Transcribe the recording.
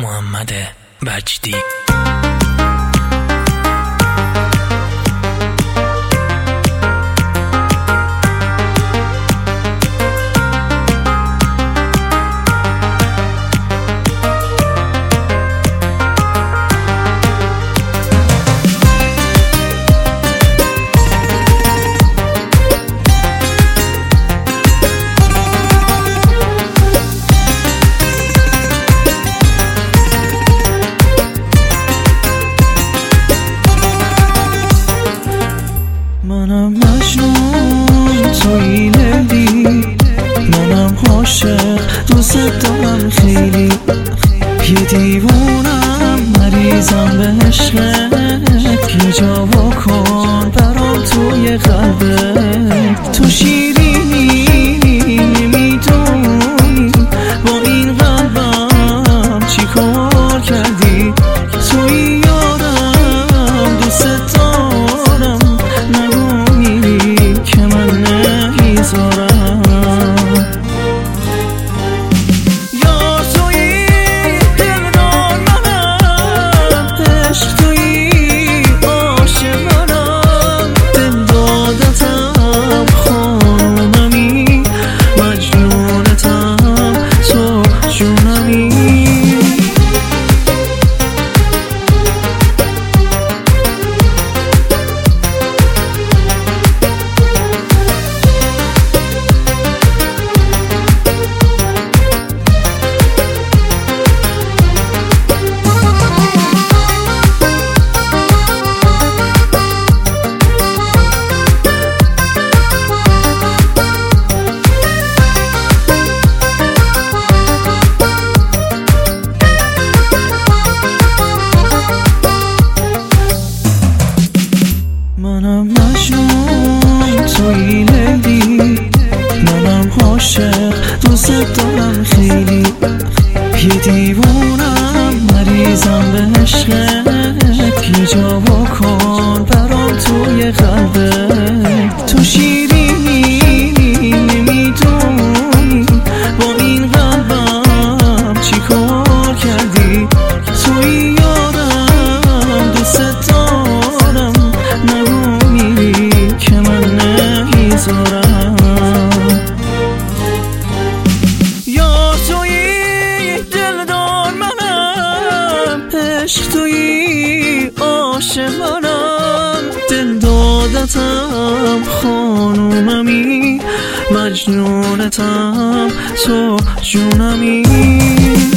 محمد وجدی. منم مجنون توی لیلی، منم عاشق دوست دارم خیلی، یه دیوونم مریضم به عشقت، یه جا بکن برام توی قلبت. تو شیرینی نمیدونی با این قلبم چی کار کردی، توی یادم دوست دارم نگویی که من نمیذارم. یار تویی دلدار منم، عشق تویی عاشق منم، دل دادتم خانوممی، مجنونتم تو جونمی. منم مجنون توی لیلی، منم عاشق دوست دارم خیلی، یه دیوونم مریضم به عشقت، یه جا بکن برام توی قلبت. تو شیرینی نمیدونی با این قلبم چی کار کردی، توی یادم دوست دارم نگویی که من نمیذارم. یار تویی دلدار منم، عشق تویی عاشق منم، دل دادتم خانوممی، مجنونتم تو جونمی.